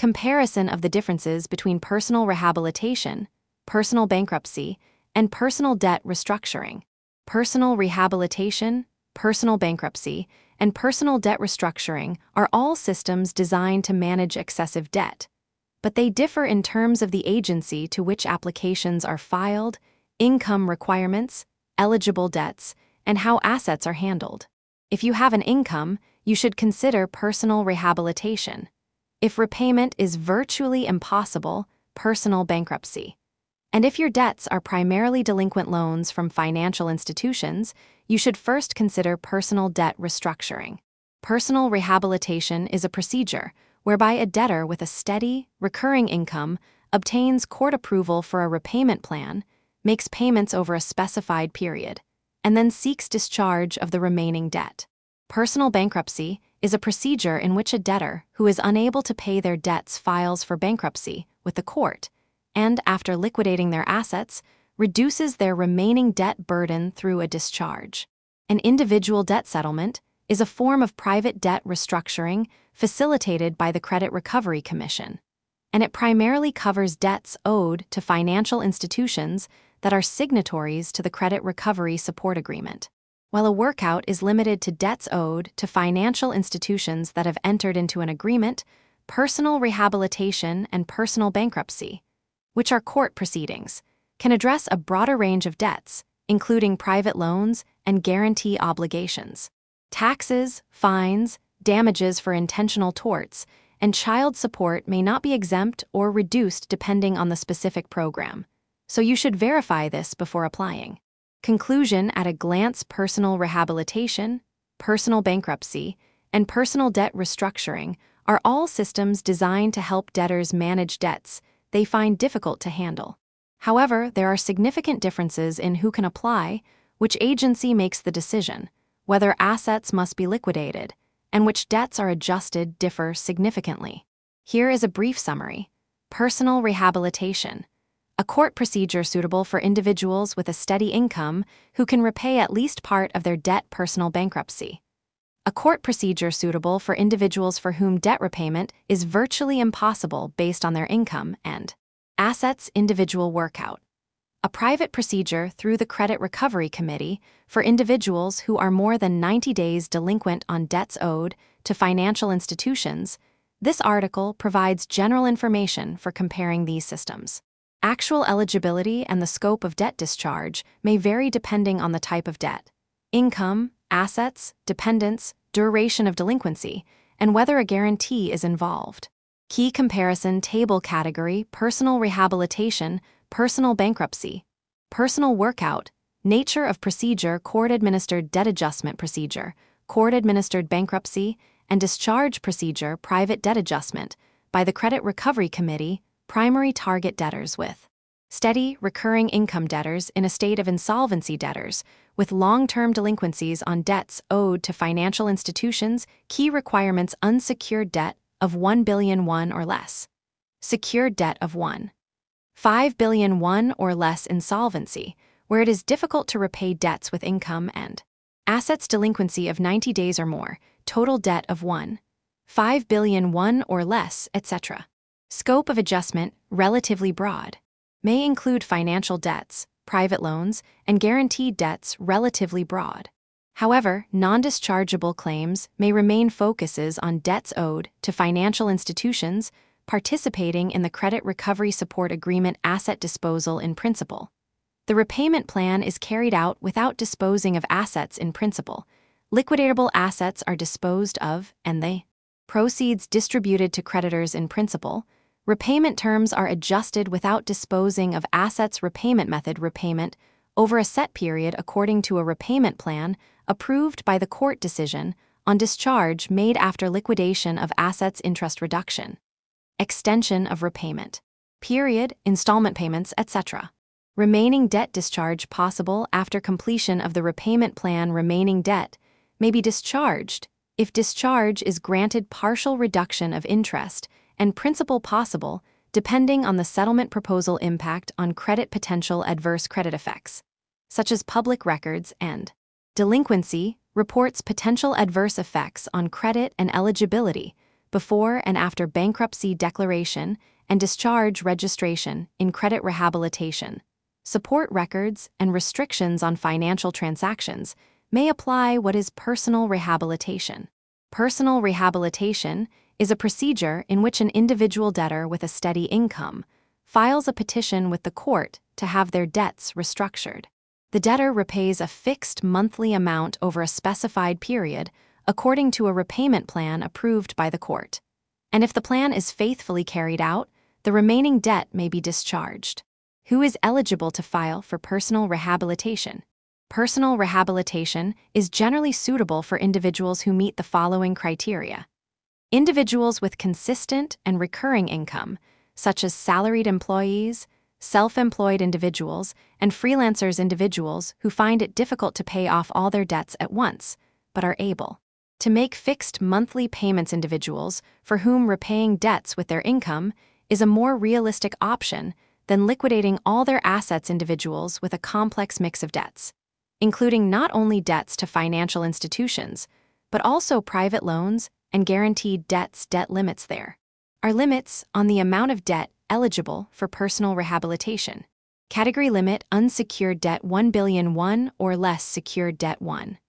comparison of the differences between personal rehabilitation, personal bankruptcy, and personal debt restructuring. Personal rehabilitation, personal bankruptcy, and personal debt restructuring are all systems designed to manage excessive debt, but they differ in terms of the agency to which applications are filed, income requirements, eligible debts, and how assets are handled. If you have an income, you should consider personal rehabilitation. If repayment is virtually impossible, personal bankruptcy. And if your debts are primarily delinquent loans from financial institutions, you should first consider personal debt restructuring. Personal rehabilitation is a procedure whereby a debtor with a steady, recurring income obtains court approval for a repayment plan, makes payments over a specified period, and then seeks discharge of the remaining debt. Personal bankruptcy is a procedure in which a debtor who is unable to pay their debts files for bankruptcy with the court and, after liquidating their assets, reduces their remaining debt burden through a discharge. An individual debt settlement is a form of private debt restructuring facilitated by the Credit Recovery Commission, and it primarily covers debts owed to financial institutions that are signatories to the Credit Recovery Support Agreement, while a workout is limited to debts owed to financial institutions that have entered into an agreement. Personal rehabilitation and personal bankruptcy, which are court proceedings, can address a broader range of debts, including private loans and guarantee obligations. Taxes, fines, damages for intentional torts, and child support may not be exempt or reduced depending on the specific program, so you should verify this before applying. Conclusion at a glance: personal rehabilitation, personal bankruptcy, and personal debt restructuring are all systems designed to help debtors manage debts they find difficult to handle. However, there are significant differences in who can apply, which agency makes the decision, whether assets must be liquidated, and which debts are adjusted differ significantly. Here is a brief summary. Personal rehabilitation, a court procedure suitable for individuals with a steady income who can repay at least part of their debt. Personal bankruptcy, a court procedure suitable for individuals for whom debt repayment is virtually impossible based on their income and assets. Individual workout, a private procedure through the Credit Recovery Committee for individuals who are more than 90 days delinquent on debts owed to financial institutions. This article provides general information for comparing these systems. Actual eligibility and the scope of debt discharge may vary depending on the type of debt, income, assets, dependents, duration of delinquency, and whether a guarantee is involved. Key comparison table category: personal rehabilitation, personal bankruptcy, personal workout, nature of procedure: court-administered debt adjustment procedure, court-administered bankruptcy, and discharge procedure: private debt adjustment by the Credit Recovery Committee. Primary target: debtors with steady, recurring income, debtors in a state of insolvency, debtors with long-term delinquencies on debts owed to financial institutions. Key requirements: unsecured debt of $1 billion or less, secured debt of $1.5 billion or less, insolvency, where it is difficult to repay debts with income and assets, delinquency of 90 days or more, total debt of $1.5 billion or less, etc. Scope of adjustment: relatively broad. May include financial debts, private loans, and guaranteed debts. Relatively broad. However, non-dischargeable claims may remain. Focuses on debts owed to financial institutions participating in the Credit Recovery Support Agreement. Asset disposal in principle. The repayment plan is carried out without disposing of assets in principle. Liquidatable assets are disposed of and the proceeds distributed to creditors in principle. Repayment terms are adjusted without disposing of assets. Repayment method: repayment over a set period according to a repayment plan approved by the court. Decision on discharge made after liquidation of assets. Interest reduction, extension of repayment period, installment payments, etc. Remaining debt discharge possible after completion of the repayment plan. Remaining debt may be discharged if discharge is granted. Partial reduction of interest and principal possible, depending on the settlement proposal. Impact on credit: potential adverse credit effects, such as public records and delinquency reports. Potential adverse effects on credit and eligibility before and after bankruptcy declaration and discharge registration in credit rehabilitation. Support records and restrictions on financial transactions may apply. What is personal rehabilitation? Personal rehabilitation is a procedure in which an individual debtor with a steady income files a petition with the court to have their debts restructured. The debtor repays a fixed monthly amount over a specified period according to a repayment plan approved by the court. And if the plan is faithfully carried out, the remaining debt may be discharged. Who is eligible to file for personal rehabilitation? Personal rehabilitation is generally suitable for individuals who meet the following criteria. Individuals with consistent and recurring income, such as salaried employees, self-employed individuals, and freelancers individuals who find it difficult to pay off all their debts at once, but are able to make fixed monthly payments. Individuals for whom repaying debts with their income is a more realistic option than liquidating all their assets. Individuals with a complex mix of debts, including not only debts to financial institutions, but also private loans and guaranteed debts. Debt limits. There are limits on the amount of debt eligible for personal rehabilitation. Category limit: unsecured debt 1 billion won or less, secured debt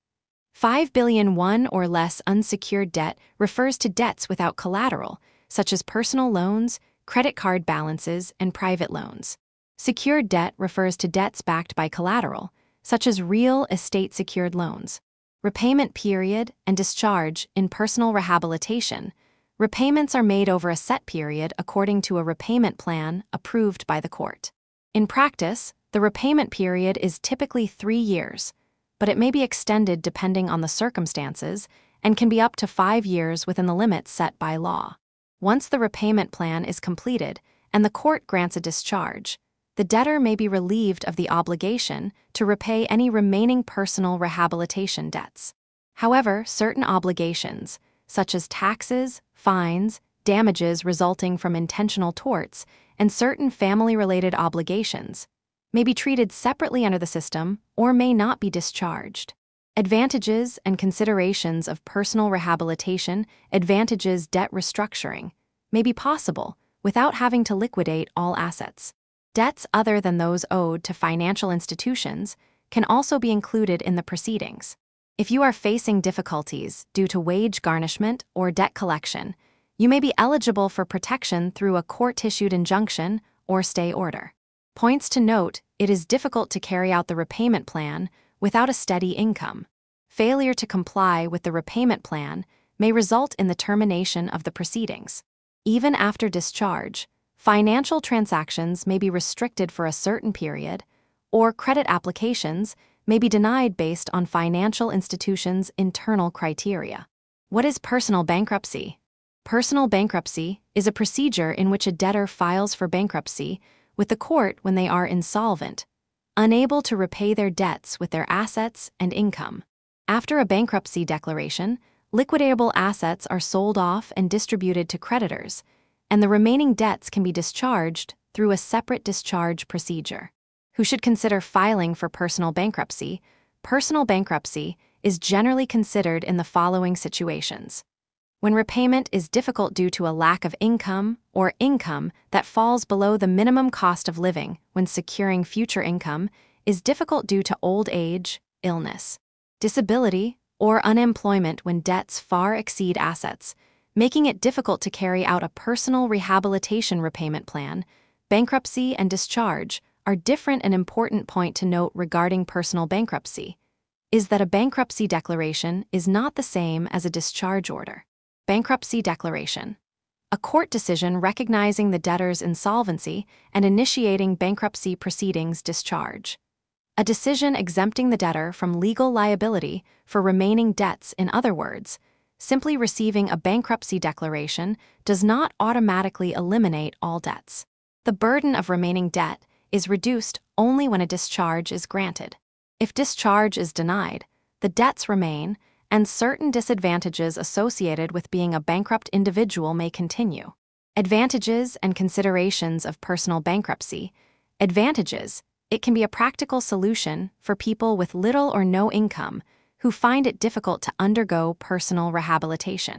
1.5 billion won or less. Unsecured debt refers to debts without collateral, such as personal loans, credit card balances, and private loans. Secured debt refers to debts backed by collateral, such as real estate secured loans. Repayment period and discharge. In personal rehabilitation, repayments are made over a set period according to a repayment plan approved by the court. In practice, the repayment period is typically 3 years, but it may be extended depending on the circumstances and can be up to 5 years within the limits set by law. Once the repayment plan is completed and the court grants a discharge, the debtor may be relieved of the obligation to repay any remaining personal rehabilitation debts. However, certain obligations, such as taxes, fines, damages resulting from intentional torts, and certain family-related obligations, may be treated separately under the system or may not be discharged. Advantages and considerations of personal rehabilitation. Advantages: debt restructuring may be possible without having to liquidate all assets. Debts other than those owed to financial institutions can also be included in the proceedings. If you are facing difficulties due to wage garnishment or debt collection, you may be eligible for protection through a court-issued injunction or stay order. Points to note: it is difficult to carry out the repayment plan without a steady income. Failure to comply with the repayment plan may result in the termination of the proceedings. Even after discharge, financial transactions may be restricted for a certain period, or credit applications may be denied based on financial institutions' internal criteria. What is personal bankruptcy? Personal bankruptcy is a procedure in which a debtor files for bankruptcy with the court when they are insolvent, unable to repay their debts with their assets and income. After a bankruptcy declaration, liquidatable assets are sold off and distributed to creditors, and the remaining debts can be discharged through a separate discharge procedure. Who should consider filing for personal bankruptcy? Personal bankruptcy is generally considered in the following situations: when repayment is difficult due to a lack of income or income that falls below the minimum cost of living, when securing future income is difficult due to old age, illness, disability, or unemployment, when debts far exceed assets, making it difficult to carry out a personal rehabilitation repayment plan. Bankruptcy and discharge are different. An important point to note regarding personal bankruptcy is that a bankruptcy declaration is not the same as a discharge order. Bankruptcy declaration: a court decision recognizing the debtor's insolvency and initiating bankruptcy proceedings. Discharge: a decision exempting the debtor from legal liability for remaining debts. In other words, simply receiving a bankruptcy declaration does not automatically eliminate all debts. The burden of remaining debt is reduced only when a discharge is granted. If discharge is denied, the debts remain, and certain disadvantages associated with being a bankrupt individual may continue. Advantages and considerations of personal bankruptcy. Advantages: it can be a practical solution for people with little or no income who find it difficult to undergo personal rehabilitation.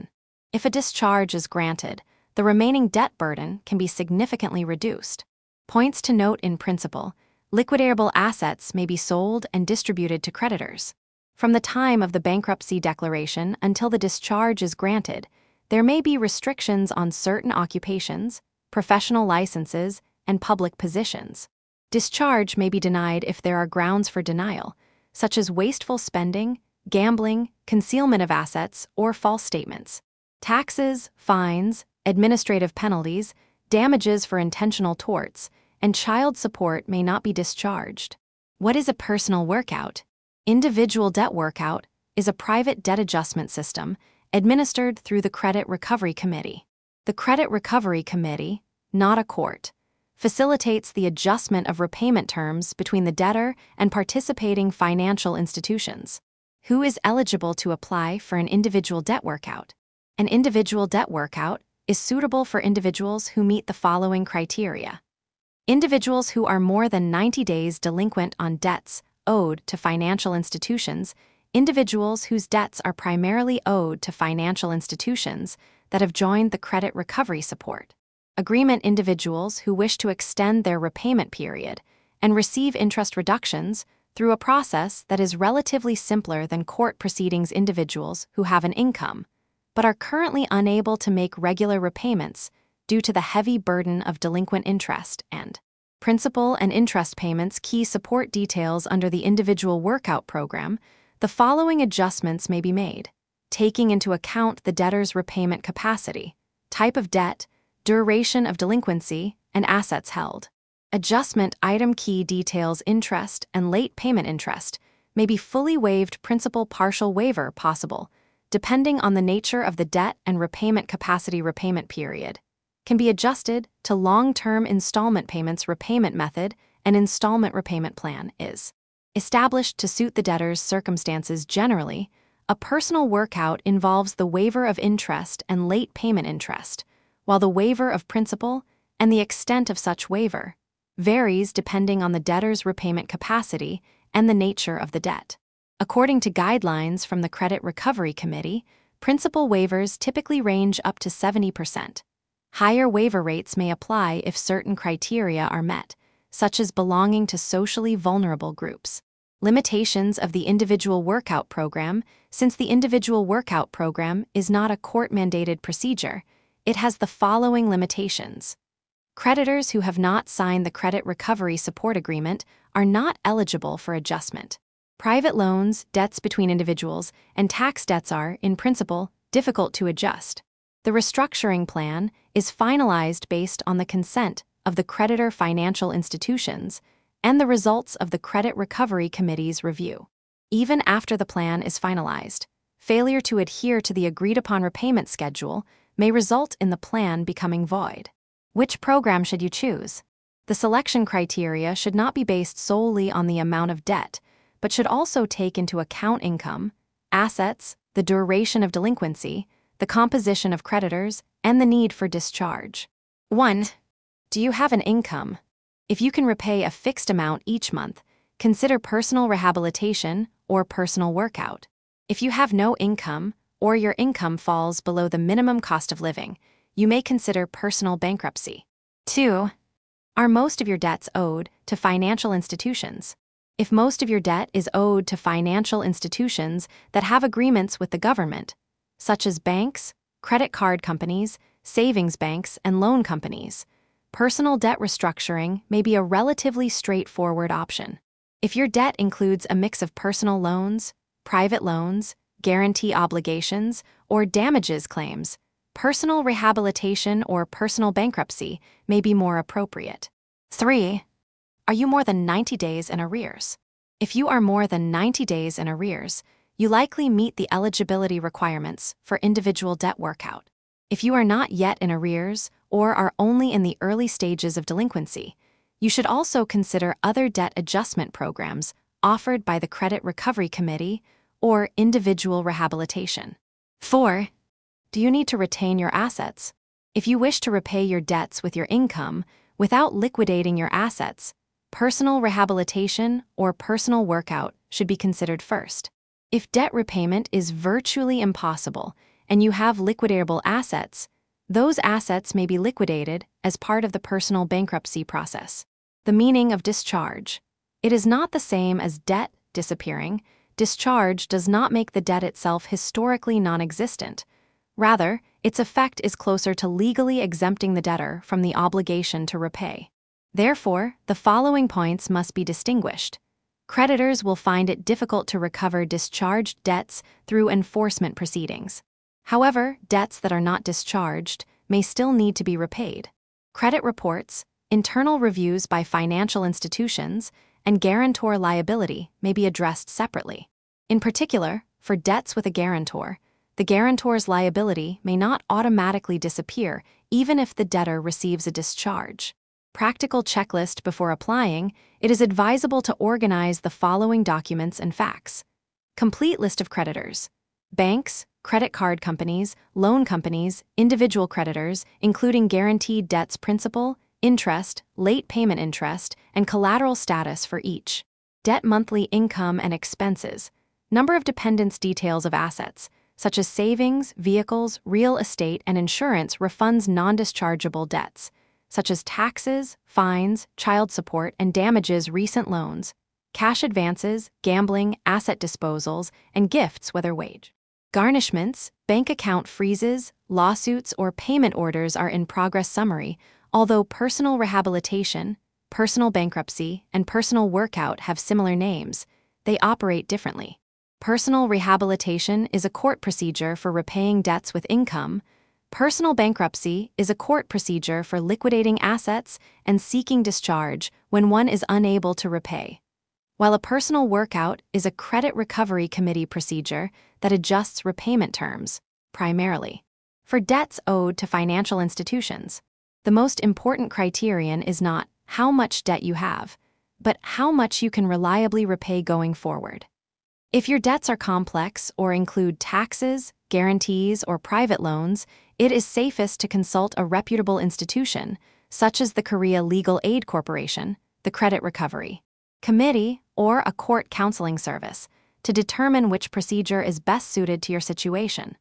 If a discharge is granted, the remaining debt burden can be significantly reduced. Points to note in principle: liquidatable assets may be sold and distributed to creditors. From the time of the bankruptcy declaration until the discharge is granted, there may be restrictions on certain occupations, professional licenses, and public positions. Discharge may be denied if there are grounds for denial, such as wasteful spending, gambling, concealment of assets, or false statements. Taxes, fines, administrative penalties, damages for intentional torts, and child support may not be discharged. What is a personal workout? Individual debt workout is a private debt adjustment system administered through the Credit Recovery Committee. The Credit Recovery Committee, not a court, facilitates the adjustment of repayment terms between the debtor and participating financial institutions. Who is eligible to apply for an individual debt workout? An individual debt workout is suitable for individuals who meet the following criteria: individuals who are more than 90 days delinquent on debts owed to financial institutions, individuals whose debts are primarily owed to financial institutions that have joined the Credit Recovery Support Agreement, individuals who wish to extend their repayment period and receive interest reductions through a process that is relatively simpler than court proceedings, individuals who have an income but are currently unable to make regular repayments due to the heavy burden of delinquent interest and principal and interest payments. Key support details: under the individual workout program, the following adjustments may be made, taking into account the debtor's repayment capacity, type of debt, duration of delinquency, and assets held. Adjustment item: key details: interest and late payment interest may be fully waived, principal partial waiver possible, depending on the nature of the debt and repayment capacity. Repayment period can be adjusted to long-term installment payments. Repayment method and installment repayment plan is established to suit the debtor's circumstances. Generally, a personal workout involves the waiver of interest and late payment interest, while the waiver of principal and the extent of such waiver varies depending on the debtor's repayment capacity and the nature of the debt. According to guidelines from the Credit Recovery Committee, principal waivers typically range up to 70%. Higher waiver rates may apply if certain criteria are met, such as belonging to socially vulnerable groups. Limitations of the individual workout program: since the individual workout program is not a court-mandated procedure, it has the following limitations. Creditors who have not signed the Credit Recovery Support Agreement are not eligible for adjustment. Private loans, debts between individuals, and tax debts are, in principle, difficult to adjust. The restructuring plan is finalized based on the consent of the creditor financial institutions and the results of the Credit Recovery Committee's review. Even after the plan is finalized, failure to adhere to the agreed-upon repayment schedule may result in the plan becoming void. Which program should you choose? The selection criteria should not be based solely on the amount of debt, but should also take into account income, assets, the duration of delinquency, the composition of creditors, and the need for discharge. 1. Do you have an income? If you can repay a fixed amount each month, consider personal rehabilitation or personal workout. If you have no income, or your income falls below the minimum cost of living, you may consider personal bankruptcy. 2. Are most of your debts owed to financial institutions? If most of your debt is owed to financial institutions that have agreements with the government, such as banks, credit card companies, savings banks, and loan companies, personal debt restructuring may be a relatively straightforward option. If your debt includes a mix of personal loans, private loans, guarantee obligations, or damages claims, personal rehabilitation or personal bankruptcy may be more appropriate. 3. Are you more than 90 days in arrears? If you are more than 90 days in arrears, you likely meet the eligibility requirements for individual debt workout. If you are not yet in arrears or are only in the early stages of delinquency, you should also consider other debt adjustment programs offered by the Credit Recovery Committee or individual rehabilitation. 4. Do you need to retain your assets? If you wish to repay your debts with your income without liquidating your assets, personal rehabilitation or personal workout should be considered first. If debt repayment is virtually impossible and you have liquidatable assets, those assets may be liquidated as part of the personal bankruptcy process. The meaning of discharge. It is not the same as debt disappearing. Discharge does not make the debt itself historically non-existent. Rather, its effect is closer to legally exempting the debtor from the obligation to repay. Therefore, the following points must be distinguished. Creditors will find it difficult to recover discharged debts through enforcement proceedings. However, debts that are not discharged may still need to be repaid. Credit reports, internal reviews by financial institutions, and guarantor liability may be addressed separately. In particular, for debts with a guarantor, the guarantor's liability may not automatically disappear even if the debtor receives a discharge. Practical checklist before applying, it is advisable to organize the following documents and facts. Complete list of creditors. Banks, credit card companies, loan companies, individual creditors, including guaranteed debts principal, interest, late payment interest, and collateral status for each. Debt monthly income and expenses. Number of dependents details of assets, such as savings, vehicles, real estate, and insurance refunds non-dischargeable debts, such as taxes, fines, child support, and damages recent loans, cash advances, gambling, asset disposals, and gifts whether wage. Garnishments, bank account freezes, lawsuits, or payment orders are in progress summary, although personal rehabilitation, personal bankruptcy, and personal workout have similar names, they operate differently. Personal rehabilitation is a court procedure for repaying debts with income. Personal bankruptcy is a court procedure for liquidating assets and seeking discharge when one is unable to repay, while a personal workout is a credit recovery committee procedure that adjusts repayment terms, primarily for debts owed to financial institutions. The most important criterion is not how much debt you have, but how much you can reliably repay going forward. If your debts are complex or include taxes, guarantees, or private loans, it is safest to consult a reputable institution, such as the Korea Legal Aid Corporation, the Credit Recovery Committee, or a court counseling service, to determine which procedure is best suited to your situation.